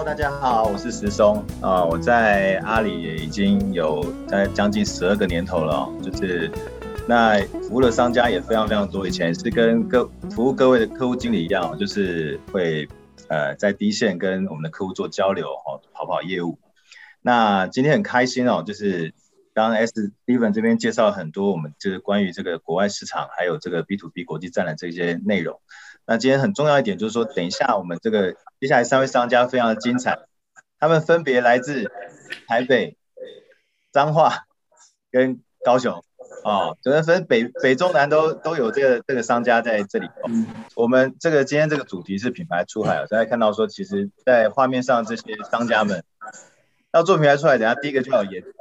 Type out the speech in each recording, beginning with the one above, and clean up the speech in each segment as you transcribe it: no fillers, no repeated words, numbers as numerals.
大家好，我是石松我在阿里也已经有将近12个年头了就是那服务的商家也非常非常多，以前是跟服务各位的客户经理一样，就是会在第一线跟我们的客户做交流跑业务。那今天很开心就是刚刚 Steven 这边介绍了很多我们就是关于这个国外市场还有这个 B2B 国际战的这些内容。那今天很重要一点就是说，等一下我们这个接下来3位商家非常的精彩，他们分别来自台北、彰化跟高雄可能分北中南都有这个商家在这里我们今天这个主题是品牌出海大家看到说，其实在画面上这些商家们要做品牌出海，等一下第一个就要演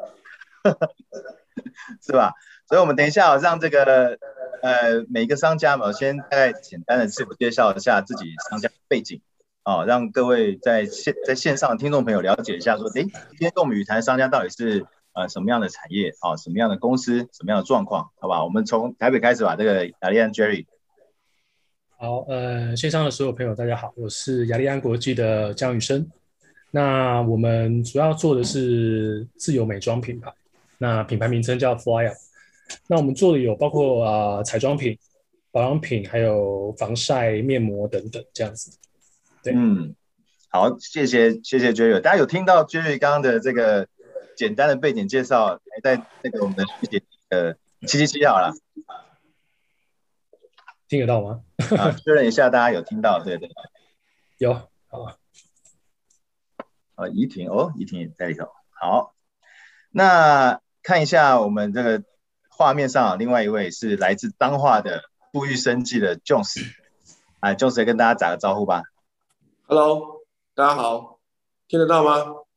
是吧？所以我们等一下让这个每个商家先大概简单的自我介绍一下自己商家背景让各位在线上的听众朋友了解一下说，今天跟我们语谈商家到底是什么样的产业什么样的公司，什么样的状况，好吧？我们从台北开始吧。这个雅利安 Jerry。 好，线上的所有朋友大家好，我是雅利安国际的江宇生。那我们主要做的是自由美妆品牌，那品牌名称叫 Fly Up。那我们做的有包括彩妆品、保养品，还有防晒、面膜等等这样子。对， 好，谢谢 Jerry。 大家有听到 Jerry 刚刚的这个简单的背景介绍，还在那个我们的学姐777好了， 听得到吗？ 确认一下，大家有听到？对， 有。好， 怡婷也在里头。好，那看一下我们这个画面上，另外一位是来自彰化的富裕生技的 Jones。Jones 跟大家打个招呼吧。 Hello， 大家好，听得到吗？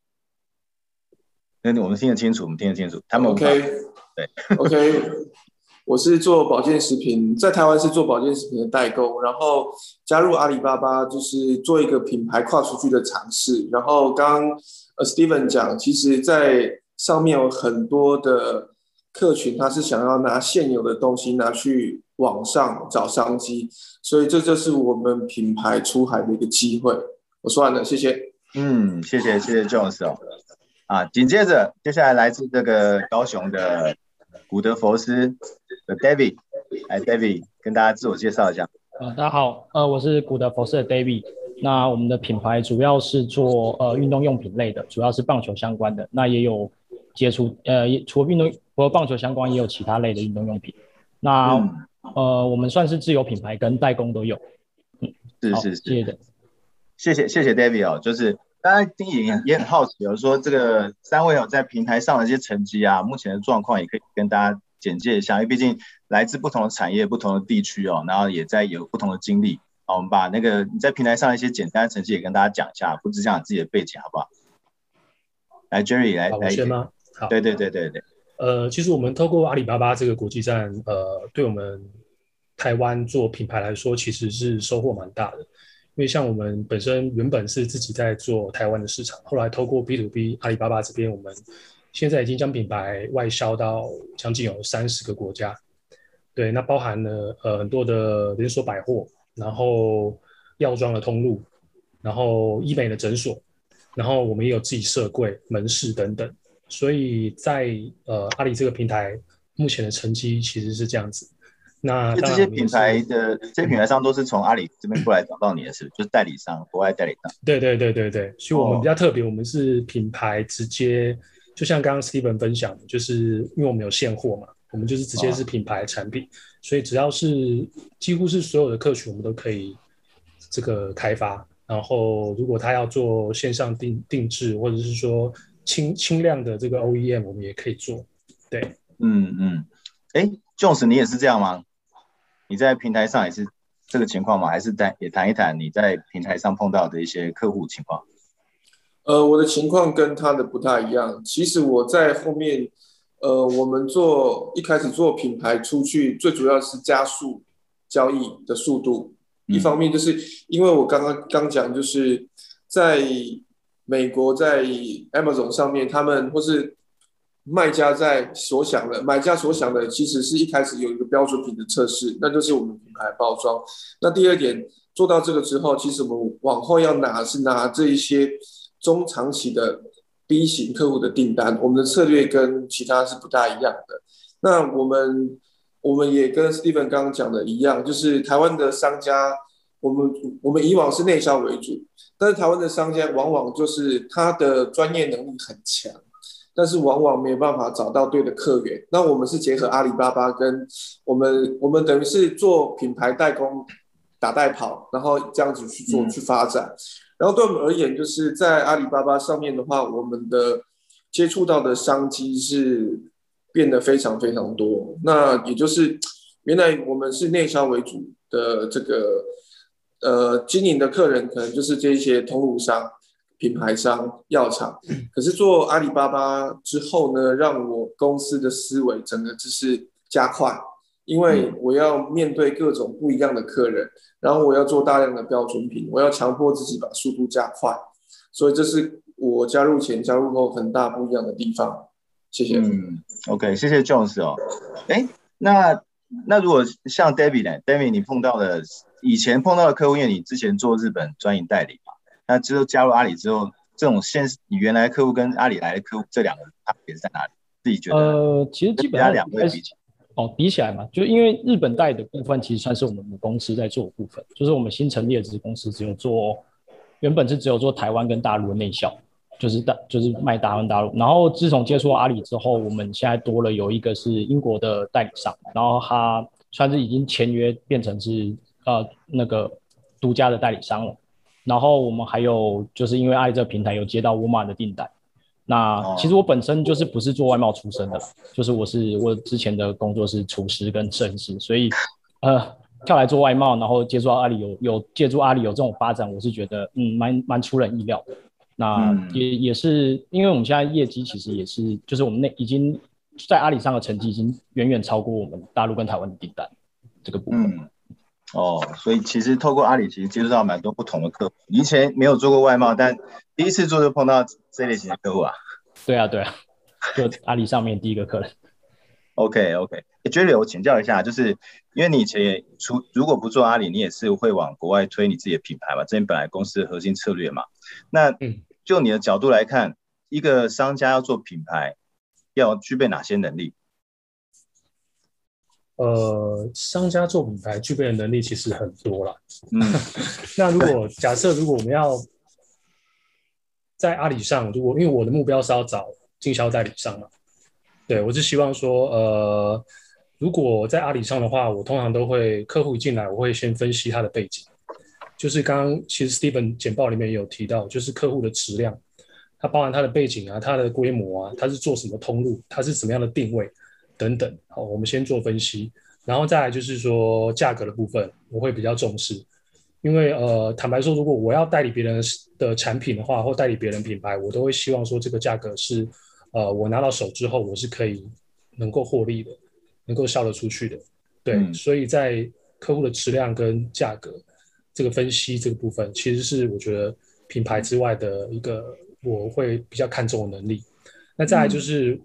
我们听得清楚，他们 OK， 对 OK， 我是做保健食品，在台湾是做保健食品的代工，然后加入阿里巴巴，就是做一个品牌跨出去的尝试。然后刚刚Steven 讲，其实在上面有很多的客群，他是想要拿现有的东西拿去网上找商机，所以这就是我们品牌出海的一个机会。我说完了，谢谢。 谢谢 Jones 紧接着接下来来自这个高雄的古德佛斯的 David。 来 David 跟大家自我介绍一下。 大家好，我是古德佛斯的 David。那我们的品牌主要是做运动用品类的，主要是棒球相关的，那也有接触除了棒球相关，也有其他类的运动用品。那我们算是自有品牌跟代工都有。 是，谢谢 David 就是大家也很好奇说这个3位在平台上的一些成绩目前的状况也可以跟大家简介一下，因为毕竟来自不同的产业、不同的地区然后也有不同的经历我们把你在平台上的一些简单的成绩也跟大家讲一下，不只讲自己的背景，好不好？来 Jerry 来。 我先吗？好， 对。 其实我们透过阿里巴巴这个国际站，对我们台湾做品牌来说，其实是收获蛮大的。因为像我们本身原本是自己在做台湾的市场，后来透过 B2B 阿里巴巴这边，我们现在已经将品牌外销到将近有30个国家。对，那包含了很多的连锁百货，然后药妆的通路，然后医美的诊所，然后我们也有自己设柜、门市等等。所以在阿里这个平台目前的成绩其实是这样子。那这些品牌商都是从阿里这边过来找到你的，是不是？就是代理商，国外代理商。 对，所以我们比较特别，我们是品牌直接，就像刚刚 Steven 分享的，就是因为我们有现货嘛，我们就是直接是品牌产品，所以只要是几乎是所有的客群，我们都可以这个开发。然后如果他要做线上定制，或者是说轻量的这个 OEM， 我们也可以做。对， Jones 你也是这样吗？你在平台上也是这个情况吗？还是也谈一谈你在平台上碰到的一些客户情况？ 我的情况跟他的不太一样。其实我在后面，我们一开始做品牌出去，最主要是加速交易的速度。一方面就是因为我刚讲，就是在美国，在 Amazon 上面，他们或是买家所想的，其实是一开始有一个标准品的测试，那就是我们品牌包装。那第二点，做到这个之后，其实我们往后要拿这一些中长期的 B 型客户的订单，我们的策略跟其他是不大一样的。那我们也跟 Steven 刚刚讲的一样，就是台湾的商家，我们以往是内销为主，但是台湾的商家往往就是他的专业能力很强，但是往往没有办法找到对的客源。那我们是结合阿里巴巴跟我们等于是做品牌代工打代跑，然后这样子去做去发展。然后对我们而言，就是在阿里巴巴上面的话，我们的接触到的商机是变得非常非常多。那也就是原来我们是内销为主的这个经营的客人，可能就是这些通路商、品牌商、药厂。可是做阿里巴巴之后呢，让我公司的思维整个就是加快，因为我要面对各种不一样的客人，然后我要做大量的标准品，我要强迫自己把速度加快，所以这是我加入前、加入后很大不一样的地方。谢谢。 OK， 谢谢 Jones 哦。那如果像 David 呢 ？David 你以前碰到的客户，因为你之前做日本专营代理嘛，那之后加入阿里之后，这种你原来的客户跟阿里来的客户这两个差别在哪里？自己觉得？ 其实基本上两位比起来嘛，就因为日本代理的部分其实算是我们母公司在做的部分，就是我们新成立的子公司原本是只有做台湾跟大陆的内销，就是卖台湾大陆。然后自从接触阿里之后，我们现在多了有一个是英国的代理商，然后他算是已经签约变成是那个独家的代理商了。然后我们还有就是因为阿里这个平台有接到沃尔玛的订单。那其实我本身就是不是做外贸出身的，就是我之前的工作是厨师跟摄影师，所以跳来做外贸，然后接触到阿里有借助阿里有这种发展，我是觉得蛮出人意料的。那也是因为我们现在业绩其实也是，就是我们已经在阿里上的成绩已经远远超过我们大陆跟台湾的订单这个部分。 所以其实透过阿里，其实接触到蛮多不同的客户。你以前没有做过外贸，但第一次做就碰到这类型的客户啊。 对啊，就阿里上面第一个客人。 OK，Jerry， 我请教一下，就是因为你以前如果不做阿里，你也是会往国外推你自己的品牌嘛？这本来公司的核心策略嘛。那就你的角度来看，一个商家要做品牌，要具备哪些能力？ 商家做品牌具备的能力其实很多啦。那假设如果我们要在阿里上，因为我的目标是要找经销代理商嘛，对，我是希望说，如果在阿里上的话，我通常都会客户一进来，我会先分析他的背景，就是刚刚其实 Steven 简报里面也有提到，就是客户的质量，它包含他的背景啊，他的规模啊，他是做什么通路，他是什么样的定位等等。好，我们先做分析，然后再来就是说价格的部分，我会比较重视。因为坦白说，如果我要代理别人的产品的话，或代理别人品牌，我都会希望说这个价格是我拿到手之后，我是可以能够获利的，能够销得出去的。对，所以在客户的质量跟价格这个分析这个部分，其实是我觉得品牌之外的一个我会比较看重的能力。那再来就是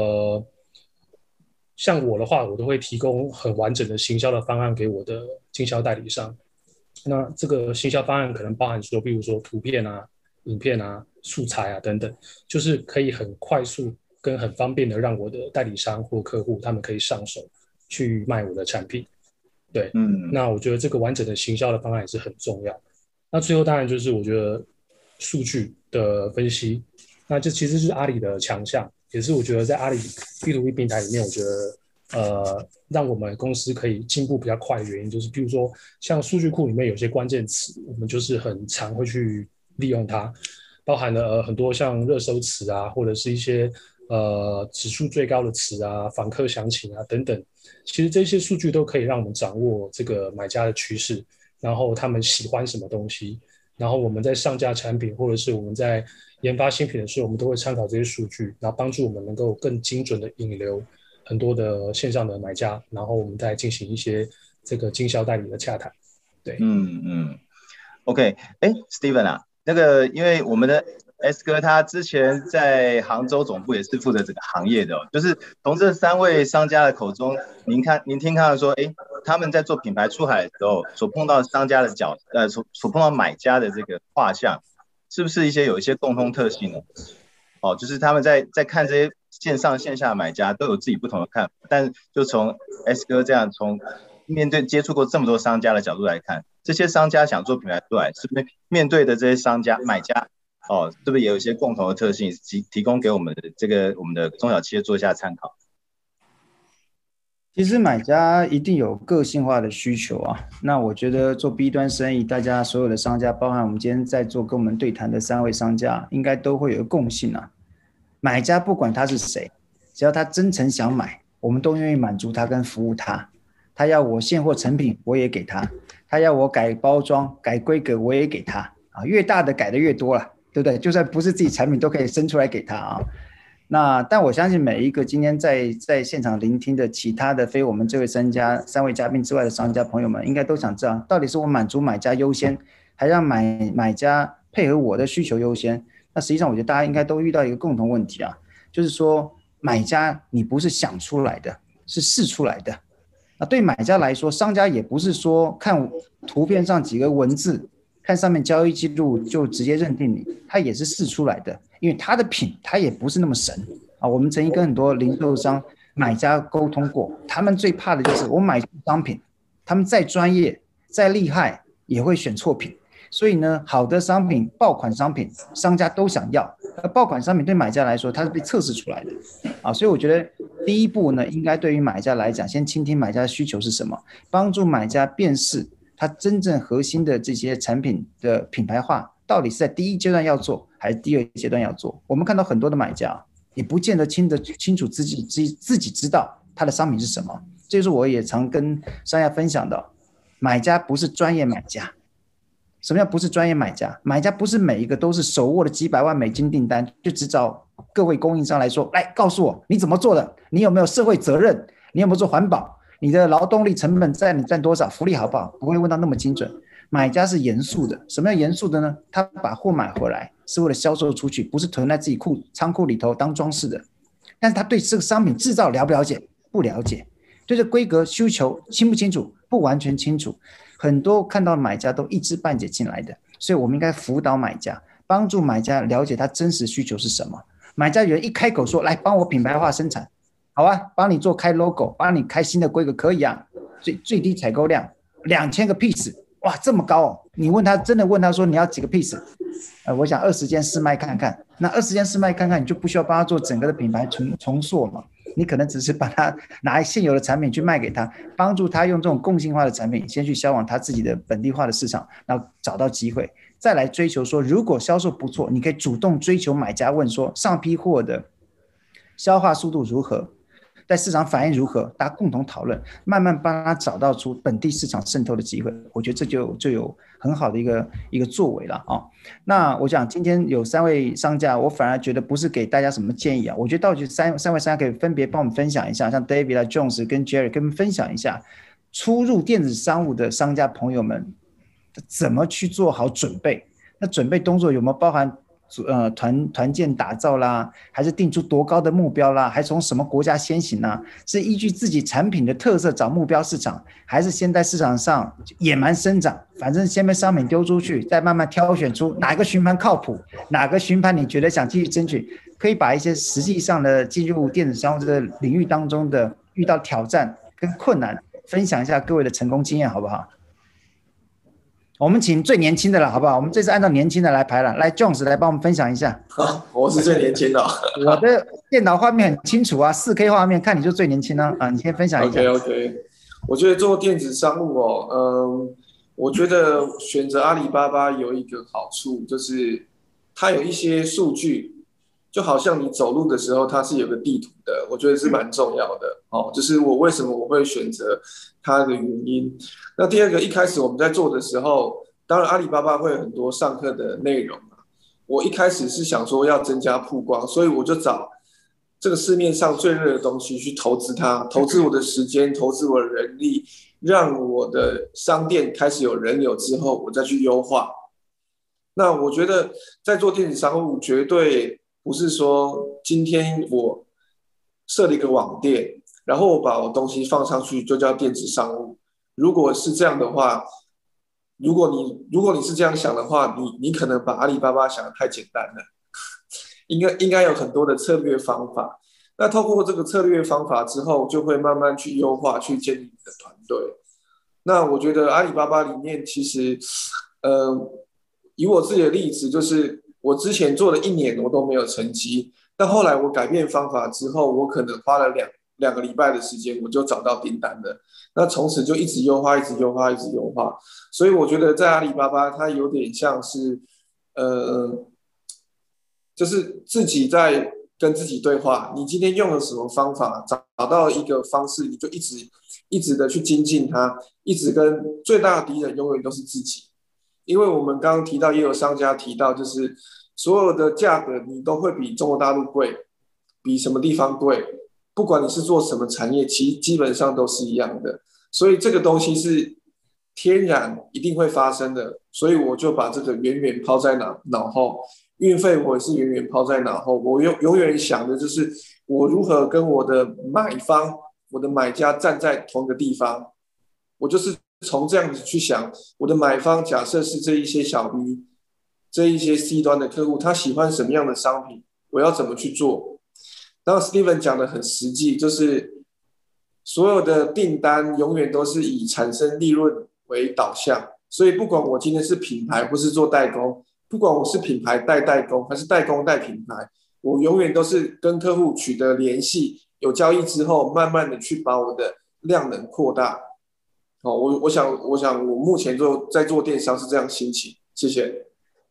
像我的话，我都会提供很完整的行销的方案给我的经销代理商。那这个行销方案可能包含说，比如说图片啊、影片啊、素材啊等等，就是可以很快速跟很方便的让我的代理商或客户他们可以上手去卖我的产品。对，那我觉得这个完整的行销的方案也是很重要。那最后当然就是我觉得数据的分析，那这其实是阿里的强项，也是我觉得在阿里 B2B 平台里面，我觉得让我们公司可以进步比较快的原因，就是比如说像数据库里面有些关键词，我们就是很常会去利用它，包含了很多像热搜词啊，或者是一些指数最高的词啊、访客详情啊等等，其实这些数据都可以让我们掌握这个买家的趋势，然后他们喜欢什么东西，然后我们在上架产品或者是我们在研发新品的时候，我们都会参考这些数据，然后帮助我们能够更精准的引流很多的线上的买家，然后我们再进行一些这个经销代理的洽谈。对 ，OK， Steven 啊，那个因为我们的 S 哥他之前在杭州总部也是负责这个行业的，就是从这3位商家的口中，您听看说，他们在做品牌出海的时候所碰到的商家的所碰到买家的这个画像， 是不是有一些共通特性呢？哦，就是他们在看这些线上线下的买家都有自己不同的看法，但就从 S 哥这样从面对接触过这么多商家的角度来看，这些商家想做品牌出来，是不是面对的这些商家买家哦，是不是也有一些共同的特性，提供给我们的中小企业做一下参考？ 其实买家一定有个性化的需求啊。那我觉得做 B 端生意，大家所有的商家，包含我们今天在做跟我们对谈的3位商家，应该都会有个共性啊。买家不管他是谁，只要他真诚想买，我们都愿意满足他跟服务他。他要我现货成品，我也给他；他要我改包装、改规格，我也给他啊。越大的改的越多了，对不对？就算不是自己产品，都可以生出来给他啊。但我相信每一个今天在现场聆听的其他的非我们这位3位嘉宾之外的商家朋友们，应该都想知道，到底是我满足买家优先，还让买家配合我的需求优先？那实际上我觉得大家应该都遇到一个共同问题啊，就是说买家你不是想出来的，是试出来的。那对买家来说，商家也不是说看图片上几个文字，看上面交易记录就直接认定你，他也是试出来的，因为他的品他也不是那么神啊。我们曾经跟很多零售商买家沟通过，他们最怕的就是我买商品，他们再专业再厉害也会选错品。所以呢，好的商品、爆款商品，商家都想要。而爆款商品对买家来说，它是被测试出来的啊。所以我觉得第一步呢，应该对于买家来讲，先倾听买家的需求是什么，帮助买家辨识它真正核心的这些产品的品牌化，到底是在第一阶段要做，还是第二阶段要做。我们看到很多的买家也不见得清楚自己知道他的商品是什么。这就是我也常跟商家分享的，买家不是专业买家。什么叫不是专业买家？买家不是每一个都是手握了几百万美金订单，就只找各位供应商来说，来告诉我你怎么做的，你有没有社会责任，你有没有做环保，你的劳动力成本占多少，福利好不好？不会问到那么精准。买家是严肃的。什么叫严肃的呢？他把货买回来是为了销售出去，不是囤在自己仓库里头当装饰的。但是他对这个商品制造了不了解？不了解。对这规格需求清不清楚？不完全清楚。很多看到买家都一知半解进来的，所以我们应该辅导买家，帮助买家了解他真实需求是什么。买家有人一开口说，来帮我品牌化生产，好啊，帮你做开 logo， 帮你开新的规格可以啊，最低采购量2000个 piece， 哇，这么高哦！你真的问他说你要几个 piece？我想20间试卖看看，那20间试卖看看，你就不需要帮他做整个的品牌重塑嘛。你可能只是把他拿现有的产品去卖给他，帮助他用这种共性化的产品先去销往他自己的本地化的市场，然后找到机会，再来追求说，如果销售不错，你可以主动追求买家问说，上批货的消化速度如何，在市场反应如何，大家共同讨论，慢慢帮他找到出本地市场渗透的机会。我觉得这就有很好的一个作为了啊。那我想今天有3位商家，我反而觉得不是给大家什么建议啊，我觉得到底三位商家可以分别帮我们分享一下，像 David、Jones 跟 Jerry 跟我们分享一下，初入电子商务的商家朋友们怎么去做好准备。那准备动作有没有包含团建打造啦，还是定出多高的目标啦，还是从什么国家先行啦？是依据自己产品的特色找目标市场，还是先在市场上野蛮生长？反正先把商品丢出去，再慢慢挑选出哪个循环靠谱，哪个循环你觉得想继续争取，可以把一些实际上的进入电子商务这个领域当中的遇到挑战跟困难，分享一下各位的成功经验，好不好？我们请最年轻的了，好不好？我们这次按照年轻的来排了。来 ，Jones 来帮我们分享一下。 我是最年轻的。 我的电脑画面很清楚啊，4K 画面，看你就最年轻啊。你先分享一下。 OK， 我觉得做电子商务我觉得选择阿里巴巴有一个好处，就是它有一些数据，就好像你走路的时候，它是有个地图的，我觉得是蛮重要的。就是为什么我会选择它的原因。那第二个，一开始我们在做的时候，当然阿里巴巴会有很多上课的内容。我一开始是想说要增加曝光，所以我就找这个市面上最热的东西去投资它，投资我的时间，投资我的人力，让我的商店开始有人流之后，我再去优化。那我觉得在做电子商务，绝对不是说今天我设了一个网店，然后我把我东西放上去就叫电子商务。如果是这样的话， 如果你是这样想的话，你可能把阿里巴巴想的太简单了，应该有很多的策略方法。那透过这个策略方法之后，就会慢慢去优化，去建立你的团队。那我觉得阿里巴巴里面其实，以我自己的例子，就是我之前做了1年我都没有成绩，但后来我改变方法之后，我可能花了两个礼拜的时间，我就找到订单了。那从此就一直优化，一直优化，一直优化。所以我觉得在阿里巴巴，它有点像是，就是自己在跟自己对话。你今天用了什么方法，找到一个方式，你就一直的去精进它，一直跟最大的敌人永远都是自己。因为我们刚刚提到，也有商家提到，就是所有的价格你都会比中国大陆贵，比什么地方贵，不管你是做什么产业，基本上都是一样的。所以这个东西是天然一定会发生的，所以我就把这个远远抛在脑后。运费我也是远远抛在脑后，我永远想的就是我如何跟我的买方、我的买家站在同一个地方。我就是从这样子去想，我的买方假设是这一些小 B， 这一些 C 端的客户，他喜欢什么样的商品，我要怎么去做。当然 Steven 讲的很实际，就是所有的订单永远都是以产生利润为导向，所以不管我今天是品牌或是做代工，不管我是品牌带代工还是代工带品牌，我永远都是跟客户取得联系，有交易之后，慢慢的去把我的量能扩大。我想我目前在做电商是这样心情。谢谢。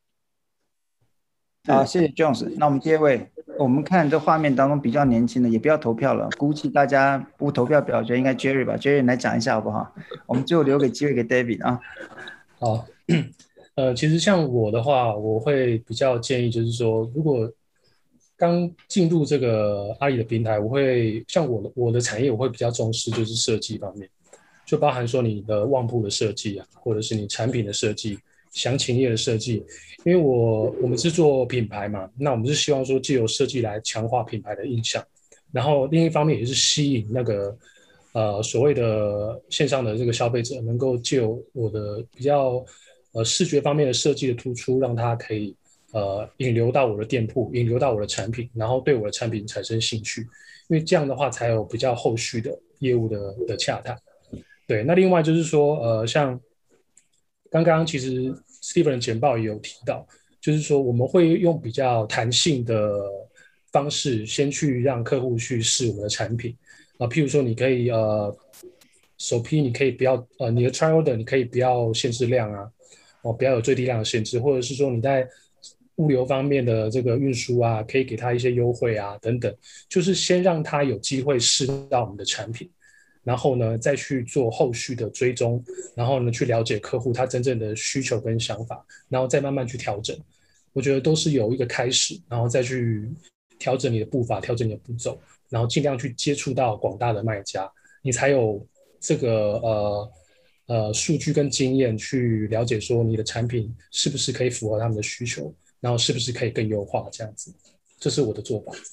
好，谢谢 Jones。那我们第二位，我们看这画面当中比较年轻的，也不要投票了，估计大家不投票表决应该 Jerry 吧 ，Jerry 来讲一下好不好？我们最后留给机会给 David 啊。 好，其实像我的话，我会比较建议就是说，如果刚进入这个阿里的平台，我会像我的产业，我会比较重视就是设计方面。就包含说你的旺铺的设计啊，或者是你产品的设计、详情页的设计，因为我们是做品牌嘛，那我们是希望说藉由设计来强化品牌的印象，然后另一方面也是吸引那个所谓的线上的这个消费者，能够藉由我的比较视觉方面的设计的突出，让他可以引流到我的店铺，引流到我的产品，然后对我的产品产生兴趣，因为这样的话才有比较后续的业务的洽谈。对，那另外就是说，像刚刚其实 Steven 的简报也有提到，就是说我们会用比较弹性的方式，先去让客户去试我们的产品啊，譬如说你可以首批你可以不要你的 trial order 你可以不要限制量啊，不要有最低量的限制，或者是说你在物流方面的这个运输啊，可以给他一些优惠啊等等，就是先让他有机会试到我们的产品。然后呢，再去做后续的追踪，然后呢，去了解客户他真正的需求跟想法，然后再慢慢去调整。我觉得都是有一个开始，然后再去调整你的步伐，调整你的步骤，然后尽量去接触到广大的卖家，你才有这个数据跟经验去了解说你的产品是不是可以符合他们的需求，然后是不是可以更优化这样子。这是我的做法。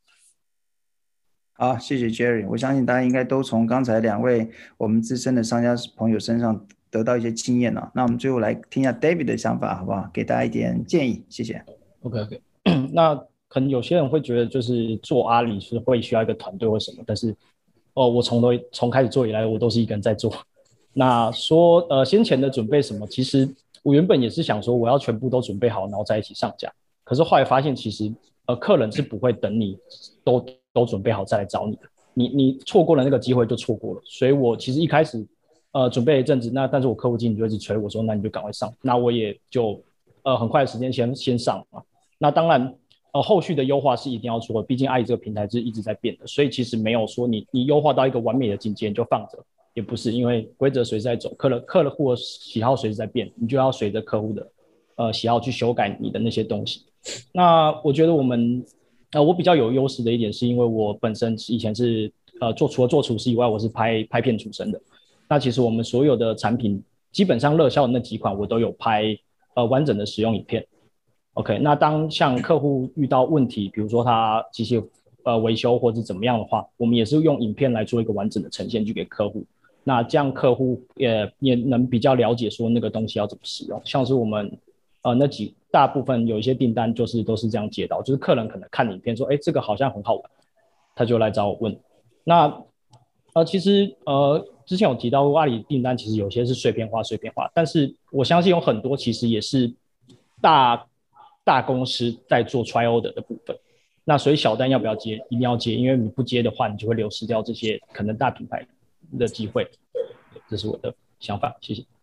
好，谢谢 Jerry。我相信大家应该都从刚才2位我们资深的商家朋友身上得到一些经验了。那我们最后来听一下 David 的想法，好不好？给大家一点建议，谢谢。 OK， 那可能有些人会觉得，就是做阿里是会需要一个团队或什么，但是我从开始做以来，我都是一个人在做。那说先前的准备什么，其实我原本也是想说我要全部都准备好，然后在一起上架。可是后来发现，其实客人是不会等你都准备好再来找你的，你错过了那个机会就错过了。所以我其实一开始准备了一阵子，那但是我客户经理就一直催我说，那你就赶快上，那我也就很快的时间先上嘛。那当然后续的优化是一定要做的，毕竟阿里这个平台是一直在变的，所以其实没有说你优化到一个完美的境界你就放着，也不是，因为规则随时在走，客户的喜好随时在变，你就要随着客户的喜好去修改你的那些东西。那我觉得我比较有优势的一点是因为我本身以前是除了做厨师以外，我是拍片出身的。那其实我们所有的产品基本上热销的那几款我都有拍完整的使用影片。OK， 那当像客户遇到问题，比如说他机器维修或者怎么样的话，我们也是用影片来做一个完整的呈现去给客户。 那这样客户也能比较了解说那个东西要怎么使用。像是我们大部分有一些订单都是这样接到，就是客人可能看影片说，这个好像很好玩，他就来找我问。那其实之前有提到阿里订单其实有些是碎片化，但是我相信有很多其实也是大公司在做 try order 的部分。那所以小单要不要接？一定要接，因为你不接的话，你就会流失掉这些可能大品牌的机会。这是我的想法，谢谢。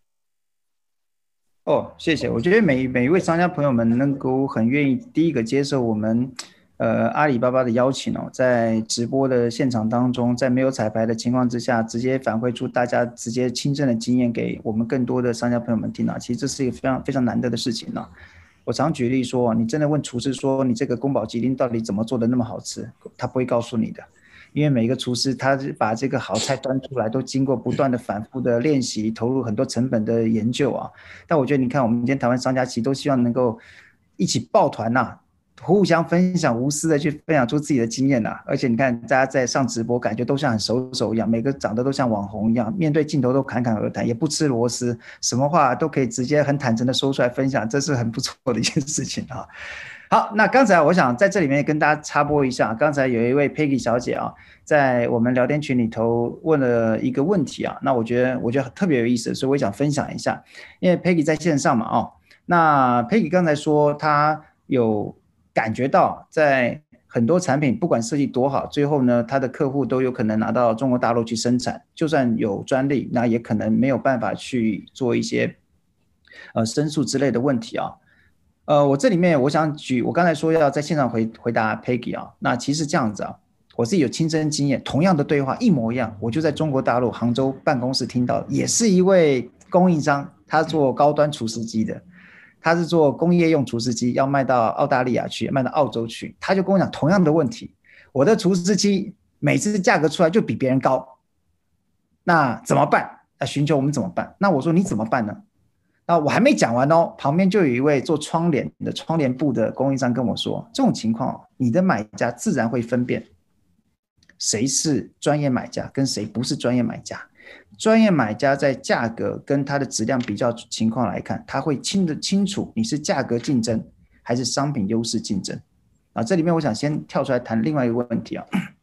谢谢。我觉得每一位商家朋友们能够很愿意第一个接受我们阿里巴巴的邀请在直播的现场当中，在没有彩排的情况之下，直接反馈出大家直接亲身的经验给我们更多的商家朋友们听其实这是一个非常非常难得的事情我常举例说，你真的问厨师说你这个宫保鸡丁到底怎么做的那么好吃，他不会告诉你的，因为每一个厨师他把这个好菜端出来都经过不断的反复的练习，投入很多成本的研究但我觉得你看我们今天台湾商家其实都希望能够一起抱团互相分享，无私的去分享出自己的经验而且你看大家在上直播感觉都像很熟一样，每个长得都像网红一样，面对镜头都侃侃而谈，也不吃螺丝，什么话都可以直接很坦诚的说出来分享，这是很不错的一件事情好，那刚才我想在这里面跟大家插播一下，刚才有一位 Peggy 小姐在我们聊天群里头问了一个问题那我觉得特别有意思，所以我想分享一下。因为 Peggy 在线上嘛那 Peggy 刚才说她有感觉到在很多产品不管设计多好，最后呢他的客户都有可能拿到中国大陆去生产，就算有专利，那也可能没有办法去做一些申诉之类的问题我这里面我想我刚才说要在线上回答 Peggy 那其实这样子我自己有亲身经验，同样的对话一模一样，我就在中国大陆杭州办公室听到，也是一位供应商，他做高端除湿机的，他是做工业用除湿机，要卖到澳大利亚去，卖到澳洲去，他就跟我讲同样的问题，我的除湿机每次价格出来就比别人高，那怎么办？寻求我们怎么办？那我说你怎么办呢？那我还没讲完旁边就有一位做窗帘布的供应商跟我说，这种情况你的买家自然会分辨谁是专业买家跟谁不是专业买家。专业买家在价格跟它的质量比较情况来看，他会清楚你是价格竞争还是商品优势竞争这里面我想先跳出来谈另外一个问题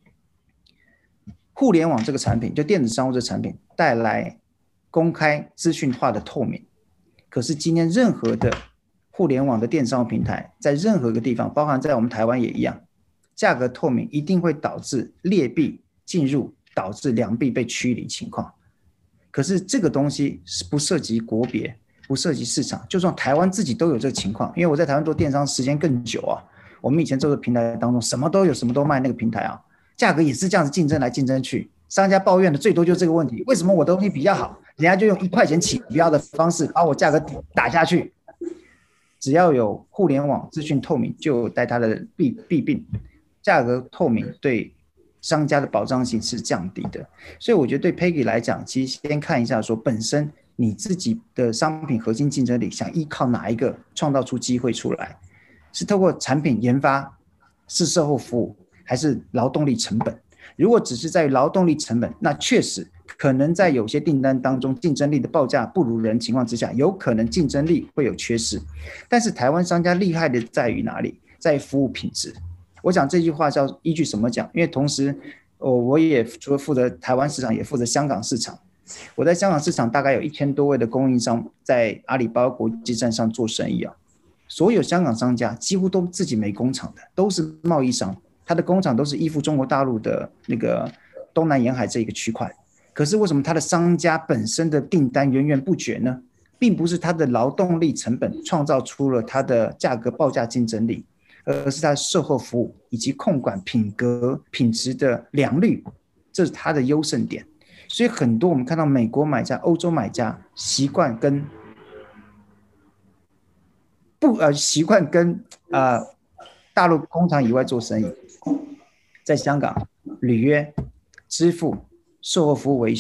互联网这个产品，就电子商务这个产品带来公开资讯化的透明，可是今天任何的互联网的电商平台在任何一个地方，包含在我们台湾也一样，价格透明一定会导致劣币进入，导致良币被驱离情况。可是这个东西是不涉及国别，不涉及市场，就算台湾自己都有这个情况，因为我在台湾做电商时间更久我们以前做的平台当中什么都有，什么都卖，那个平台价格也是这样子竞争来竞争去，商家抱怨的最多就是这个问题，为什么我的东西比较好，人家就用1块钱起标的方式把我价格打下去。只要有互联网资讯透明，就有带它的弊病，价格透明对商家的保障性是降低的。所以我觉得对 Peggy 来讲，其实先看一下说本身你自己的商品核心竞争力想依靠哪一个创造出机会出来，是透过产品研发，是售后服务，还是劳动力成本。如果只是在于劳动力成本，那确实可能在有些订单当中竞争力的报价不如人情况之下，有可能竞争力会有缺失。但是台湾商家厉害的在于哪里？在于服务品质。我讲这句话是要依据什么讲？因为同时我也除了负责台湾市场，也负责香港市场。我在香港市场大概有1000多位的供应商在阿里巴巴国际站上做生意所有香港商家几乎都自己没工厂的，都是贸易商，他的工厂都是依附中国大陆的那个东南沿海这一个区块。可是为什么他的商家本身的订单源源不绝呢？并不是他的劳动力成本创造出了他的价格报价竞争力，而是他的售后服务以及控管品质的良率，这是他的优胜点。所以很多我们看到美国买家、欧洲买家习惯跟大陆工厂以外做生意，在香港履约、支付、售后服务维修，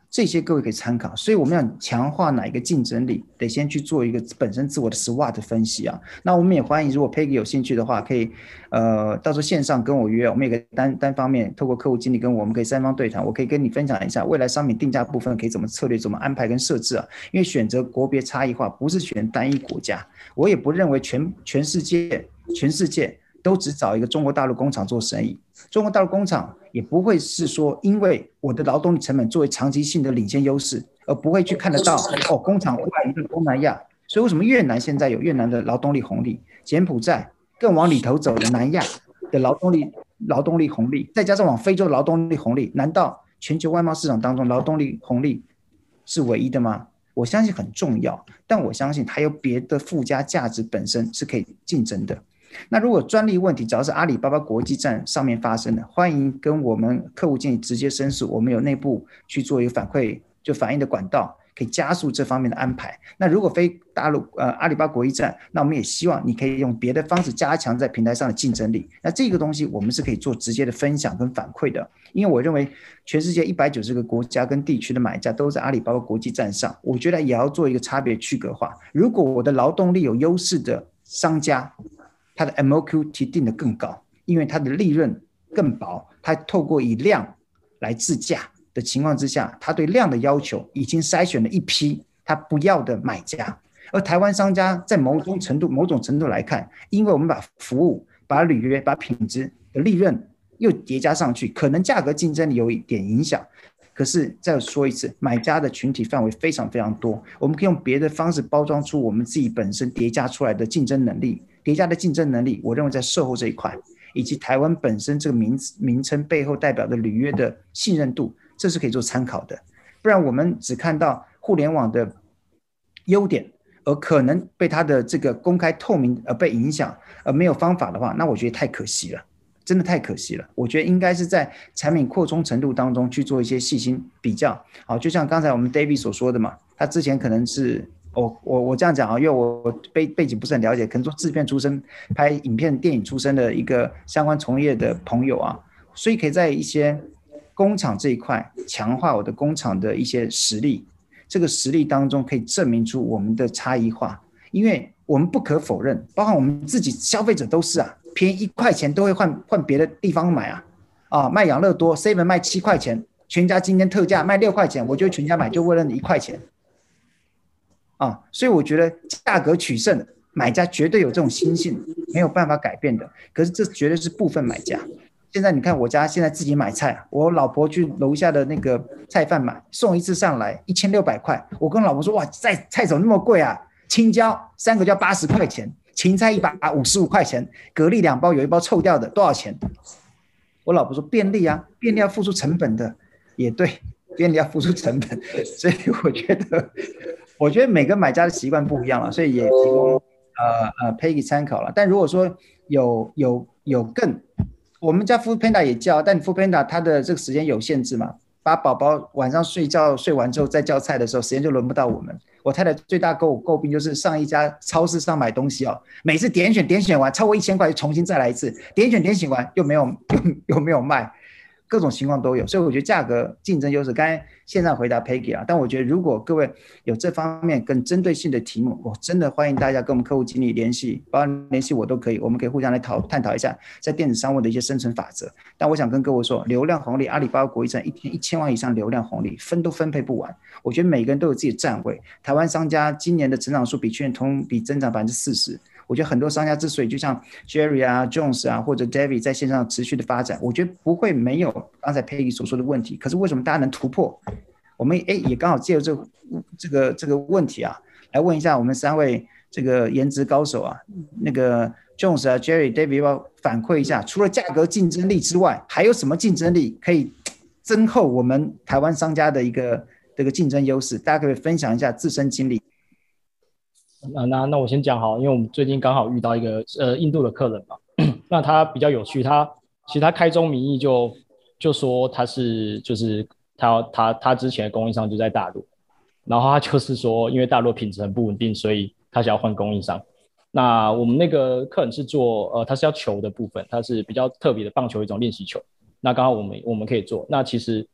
这些各位可以参考。所以我们要强化哪一个竞争力，得先去做一个本身自我的 SWOT 分析啊。那我们也欢迎，如果 Peggy 有兴趣的话，可以到时候线上跟我约，我们有个单方面透过客户经理跟我们可以三方对谈，我可以跟你分享一下未来商品定价部分可以怎么策略怎么安排跟设置啊。因为选择国别差异化不是选单一国家，我也不认为全世界都只找一个中国大陆工厂做生意。中国大陆工厂也不会是说因为我的劳动力成本作为长期性的领先优势，而不会去看得到工厂外移到东南亚。所以为什么越南现在有越南的劳动力红利，柬埔寨更往里头走的南亚的劳动力红利，再加上往非洲的劳动力红利，难道全球外贸市场当中劳动力红利是唯一的吗？我相信很重要，但我相信还有别的附加价值本身是可以竞争的。那如果专利问题只要是阿里巴巴国际站上面发生的，欢迎跟我们客户经理直接申诉，我们有内部去做一个反馈，就反映的管道，可以加速这方面的安排。那如果非大陆阿里巴巴国际站，那我们也希望你可以用别的方式加强在平台上的竞争力。那这个东西我们是可以做直接的分享跟反馈的，因为我认为全世界190个国家跟地区的买家都在阿里巴巴国际站上，我觉得也要做一个差别区隔化。如果我的劳动力有优势的商家，它的 MOQ 提定的更高，因为它的利润更薄，它透过以量来自价的情况之下，它对量的要求已经筛选了一批它不要的买家。而台湾商家在某种程度来看，因为我们把服务、把履约、把品质的利润又叠加上去，可能价格竞争力有一点影响。可是再说一次，买家的群体范围非常非常多，我们可以用别的方式包装出我们自己本身叠加出来的竞争能力。叠加的竞争能力，我认为在售后这一块，以及台湾本身这个名称背后代表的履约的信任度，这是可以做参考的。不然我们只看到互联网的优点，而可能被它的这个公开透明而被影响，而没有方法的话，那我觉得太可惜了，真的太可惜了。我觉得应该是在产品扩充程度当中去做一些细心比较。好，就像刚才我们 David 所说的嘛，他之前可能是我这样讲啊，因为我背景不是很了解，可能做制片出身、拍影片、电影出身的一个相关从业的朋友啊，所以可以在一些工厂这一块强化我的工厂的一些实力，这个实力当中可以证明出我们的差异化，因为我们不可否认，包括我们自己消费者都是啊，便宜1块钱都会换别的地方买啊，卖养乐多 7 卖7块钱，全家今天特价卖6块钱，我觉得全家买就为了你1块钱。所以我觉得价格取胜，买家绝对有这种心性，没有办法改变的。可是这绝对是部分买家。现在你看我家现在自己买菜，我老婆去楼下的那个菜贩买，送一次上来1600块。我跟老婆说，哇，菜怎么那么贵啊？青椒3个就要80块钱，芹菜1把55块钱，蛤蜊2包有1包臭掉的，多少钱？我老婆说便利啊，便利要付出成本的，也对，便利要付出成本。所以我觉得每个买家的习惯不一样了，所以也提供Peggy 参考了。但如果说有更，我们家 Foodpanda 也叫，但 Foodpanda 它的这个时间有限制嘛，把宝宝晚上睡完之后再叫菜的时候，时间就轮不到我们。我太太最大跟我诟病就是上一家超市上买东西每次点选完超过1000块就重新再来一次，点选完又没有卖。各种情况都有，所以我觉得价格竞争优势，刚才线上回答 Peggy 但我觉得如果各位有这方面更针对性的题目，我真的欢迎大家跟我们客户经理联系，包括联系我都可以，我们可以互相来探讨一下在电子商务的一些生存法则。但我想跟各位说，流量红利，阿里巴巴国际站一天1000万以上流量红利，都分配不完。我觉得每个人都有自己的站位，台湾商家今年的成长数比去年同比增长40%。我觉得很多商家之所以就像 Jerry Jones 或者 David 在线上持续的发展，我觉得不会没有刚才 Peggy 所说的问题。可是为什么大家能突破？我们也刚好借由这个问题来问一下我们3位这个颜值高手那个 Jones Jerry David 要不要反馈一下，除了价格竞争力之外，还有什么竞争力可以增厚我们台湾商家的一个这个竞争优势？大家可以分享一下自身经历。 那我先讲好，因为我们最近刚好遇到一个印度的客人嘛，那他比较有趣，其实他开宗明义就说他是就是他之前的供应商就在大陆，然后他就是说因为大陆品质很不稳定，所以他想要换供应商。那我们那个客人是做他是要球的部分，他是比较特别的棒球一种练习球，那刚好我们可以做。那其实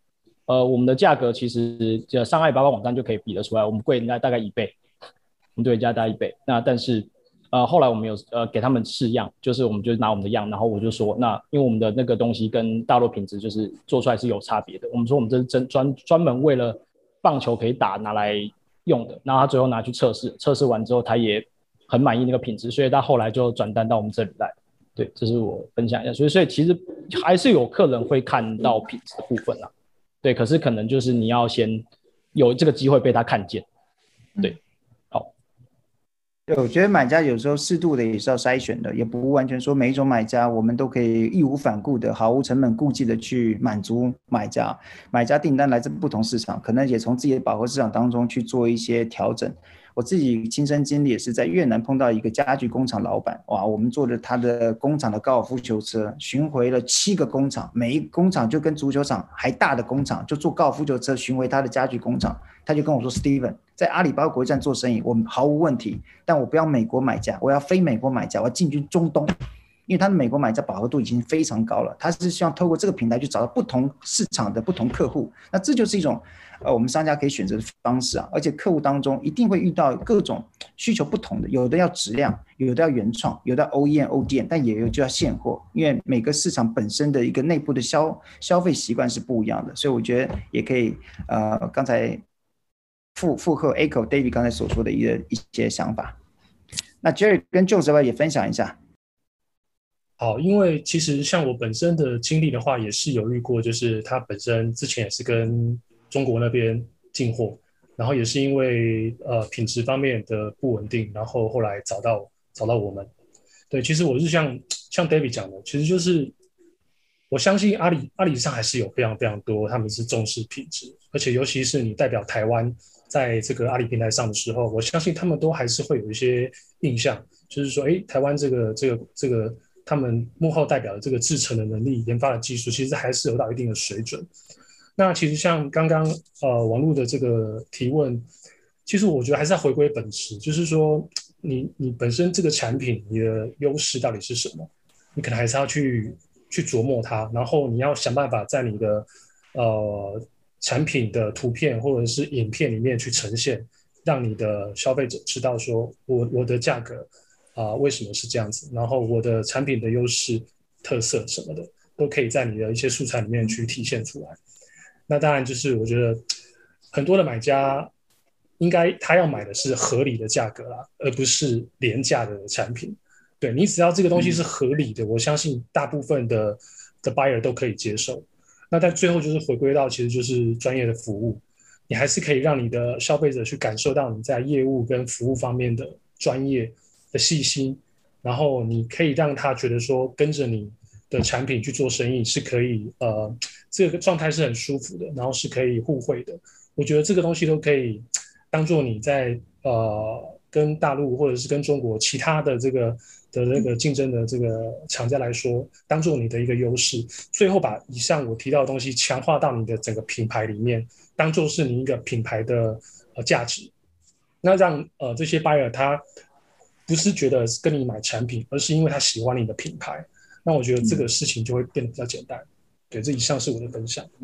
我们的价格其实上阿里巴巴网站就可以比得出来，我们贵人家大概1倍，我们对人家大概1倍。那但是后来我们有给他们试样，就是我们就拿我们的样，然后我就说，那因为我们的那个东西跟大陆品质就是做出来是有差别的，我们说我们这是专门为了棒球可以打拿来用的。然后他最后拿去测试，测试完之后他也很满意那个品质，所以他后来就转单到我们这里来。对，这是我分享一下。所以其实还是有客人会看到品质的部分啦。对，可是可能就是你要先有这个机会被他看见。对。 对，我觉得买家有时候适度的也是要筛选的，也不完全说每一种买家我们都可以义无反顾的、毫无成本顾忌的去满足买家。买家订单来自不同市场，可能也从自己的饱和市场当中去做一些调整。我自己亲身经历也是在越南碰到一个家具工厂老板，哇，我们做了他的工厂的高尔夫球车，巡回了7个工厂，每一个工厂就跟足球场还大的工厂，就做高尔夫球车巡回他的家具工厂。他就跟我说 Steven 在阿里巴巴国际站做生意我们毫无问题，但我不要美国买家，我要非美国买家，我要进军中东，因为他的美国买家饱和度已经非常高了，他是希望透过这个平台去找到不同市场的不同客户。那这就是一种我们商家可以选择的方式啊，而且客户当中一定会遇到各种需求不同的，有的要质量，有的要原创，有的要 OEM、ODM， 但也有就要现货，因为每个市场本身的一个内部的消费习惯是不一样的，所以我觉得也可以刚才附和 Echo David 刚才所说的一些想法。那 Jerry 跟 Jones 要不要也分享一下？ 好，因为其实像我本身的经历的话，也是有遇过，就是他本身之前也是跟中国那边进货，然后也是因为品质方面的不稳定，然后后来找到我们。对，其实我是像 David 讲的，其实就是我相信阿里上还是有非常非常多他们是重视品质，而且尤其是你代表台湾在这个阿里平台上的时候，我相信他们都还是会有一些印象，就是说，台湾这个他们幕后代表的这个制程的能力、研发的技术，其实还是有到一定的水准。那其实像刚刚网络的这个提问，其实我觉得还是要回归本质，就是说你本身这个产品你的优势到底是什么？你可能还是要去琢磨它，然后你要想办法在你的产品的图片或者是影片里面去呈现，让你的消费者知道说我的价格为什么是这样子，然后我的产品的优势、特色什么的，都可以在你的一些素材里面去体现出来。那当然就是我觉得很多的买家应该他要买的是合理的价格啦，而不是廉价的产品。对，你只要这个东西是合理的，我相信大部分的 buyer 都可以接受。那但最后就是回归到其实就是专业的服务，你还是可以让你的消费者去感受到你在业务跟服务方面的专业的细心，然后你可以让他觉得说跟着你的产品去做生意是可以这个状态是很舒服的，然后是可以互惠的。我觉得这个东西都可以当做你在跟大陆或者是跟中国其他的这个竞争的这个厂家来说，当做你的一个优势，最后把以上我提到的东西强化到你的整个品牌里面，当做是你一个品牌的价值。那让这些 buyer 他不是觉得跟你买产品，而是因为他喜欢你的品牌。那我觉得这个事情就会变得比较简单。对，这以上是我的分享。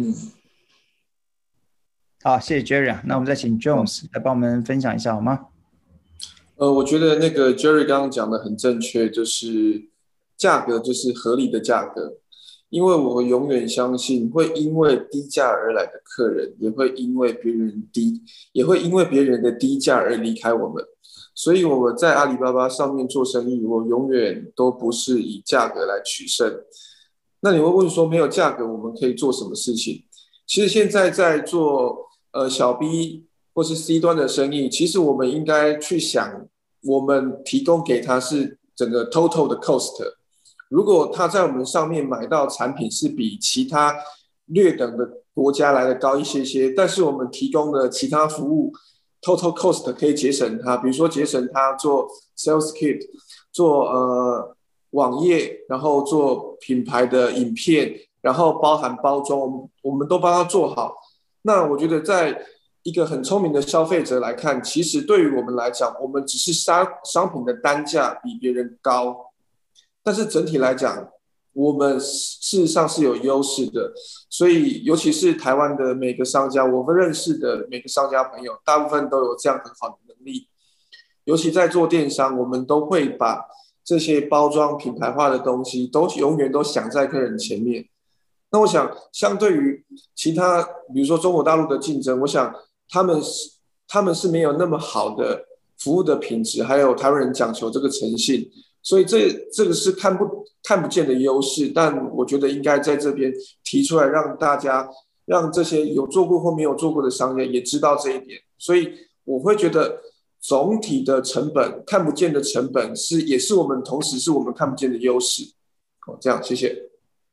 好，谢谢 Jerry 啊，那我们再请 Jones 来帮我们分享一下好吗？ 我觉得那个 Jerry 刚刚讲的很正确，就是价格就是合理的价格，因为我永远相信，会因为低价而来的客人，也会因为别人的低价而离开我们。所以我们在阿里巴巴上面做生意，我永远都不是以价格来取胜。那你会问说，没有价格我们可以做什么事情？其实现在在做小 B 或是 C 端的生意，其实我们应该去想，我们提供给他是整个 total 的 cost。如果他在我们上面买到产品是比其他略等的国家来的高一些，但是我们提供的其他服务 total cost 可以节省他，比如说节省他做 sales kit， 做网页，然后做品牌的影片，然后包含包装，我们都帮他做好。那我觉得在一个很聪明的消费者来看，其实对于我们来讲，我们只是商品的单价比别人高，但是整体来讲， 我们事实上是有优势的。所以尤其是台湾的每个商家，我们认识的每个商家朋友，大部分都有这样很好的能力。尤其在做电商，我们都会把这些包装品牌化的东西都永远都想在客人前面。那我想相对于其他比如说中国大陆的竞争，我想他们是没有那么好的服务的品质，还有台湾人讲求这个诚信，所以这个是看不见的优势，但我觉得应该在这边提出来，让大家让这些有做过或没有做过的商家也知道这一点。所以我会觉得总体的成本看不见的成本也是我们同时是我们看不见的优势。这样谢谢。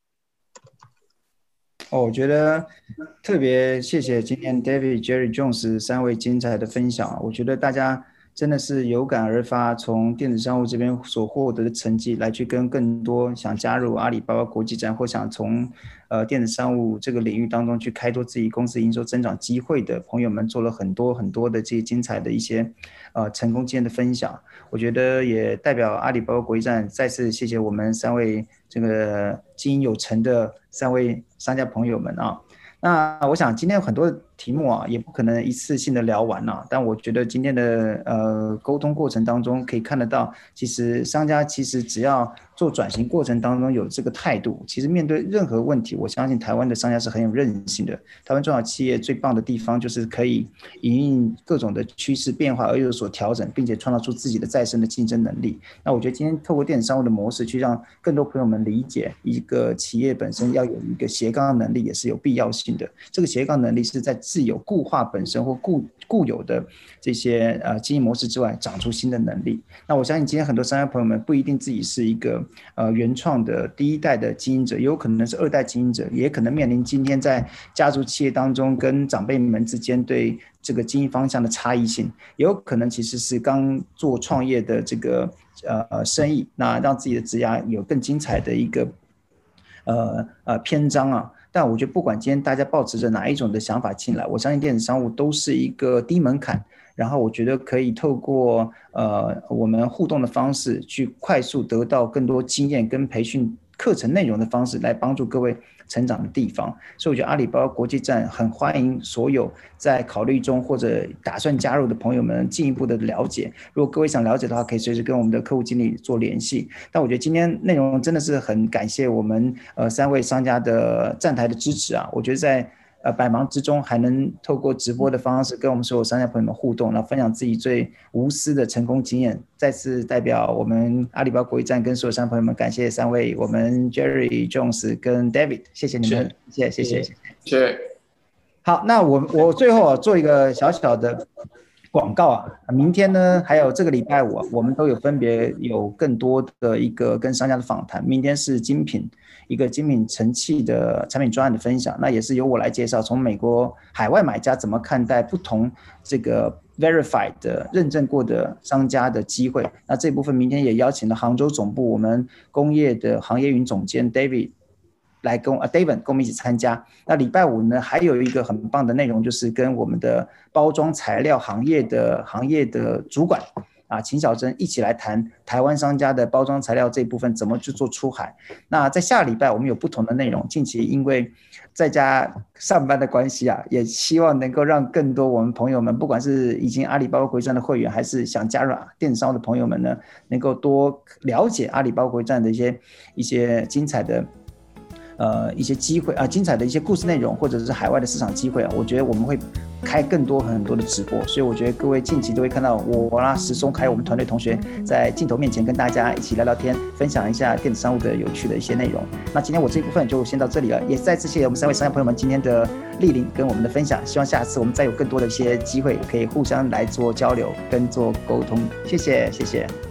我觉得特别谢谢今天 David、Jerry、Jones 3位精彩的分享。我觉得大家真的是有感而发，从电子商务这边所获得的成绩来去跟更多想加入阿里巴巴国际站或想从电子商务这个领域当中去开拓自己公司营收增长机会的朋友们做了很多很多的这些精彩的一些成功经验的分享。我觉得也代表阿里巴巴国际站再次谢谢我们3位这个经营有成的3位商家朋友们啊。那我想今天有很多题目啊，也不可能一次性的聊完啊，但我觉得今天的沟通过程当中可以看得到，其实商家其实只要做转型过程当中有这个态度，其实面对任何问题，我相信台湾的商家是很有韧性的。台湾中小企业最棒的地方就是可以因应各种的趋势变化而有所调整，并且创造出自己的再生的竞争能力。那我觉得今天透过电子商务的模式去让更多朋友们理解，一个企业本身要有一个斜杠的能力也是有必要性的。这个斜杠能力是在自有固化本身或固有的这些经营模式之外长出新的能力。那我相信今天很多商家朋友们不一定自己是一个原创的第一代的经营者，也有可能是2代经营者，也可能面临今天在家族企业当中跟长辈们之间对这个经营方向的差异性，也有可能其实是刚做创业的这个生意，那让自己的职涯有更精彩的一个篇章啊。但我觉得不管今天大家抱持着哪一种的想法进来，我相信电子商务都是一个低门槛，然后我觉得可以透过我们互动的方式去快速得到更多经验跟培训课程内容的方式来帮助各位成长的地方。所以我觉得阿里巴巴国际站很欢迎所有在考虑中或者打算加入的朋友们进一步的了解。如果各位想了解的话，可以随时跟我们的客户经理做联系。但我觉得今天内容真的是很感谢我们3位商家的站台的支持啊！我觉得在百忙之中还能透过直播的方式跟我们所有商家朋友们互动，然后分享自己最无私的成功经验。再次代表我们阿里巴巴国际站跟所有商家朋友们感谢3位，我们 Jerry、Jones 跟 David， 谢谢你们，谢谢。好，那我最后做一个小小的广告啊，明天呢还有这个礼拜五我们都有分别有更多的一个跟商家的访谈。明天是一个精品成器的产品专案的分享，那也是由我来介绍从美国海外买家怎么看待不同这个 verified 的认证过的商家的机会。那这部分明天也邀请了杭州总部我们工业的行业云总监 David 跟我们一起参加。那礼拜五呢还有一个很棒的内容，就是跟我们的包装材料行业的主管秦小珍一起来谈台湾商家的包装材料这一部分怎么去做出海。那在下礼拜我们有不同的内容，近期因为在家上班的关系也希望能够让更多我们朋友们，不管是已经阿里巴巴国际站的会员，还是想加入电商的朋友们呢，能够多了解阿里巴巴国际站的一些精彩的一些机会精彩的一些故事内容，或者是海外的市场机会我觉得我们会开很多的直播，所以我觉得各位近期都会看到我石松还有我们团队同学在镜头面前跟大家一起聊聊天，分享一下电子商务的有趣的一些内容。那今天我这一部分就先到这里了，也再次谢谢我们3位商家朋友们今天的莅临跟我们的分享，希望下次我们再有更多的一些机会可以互相来做交流跟做沟通。谢谢。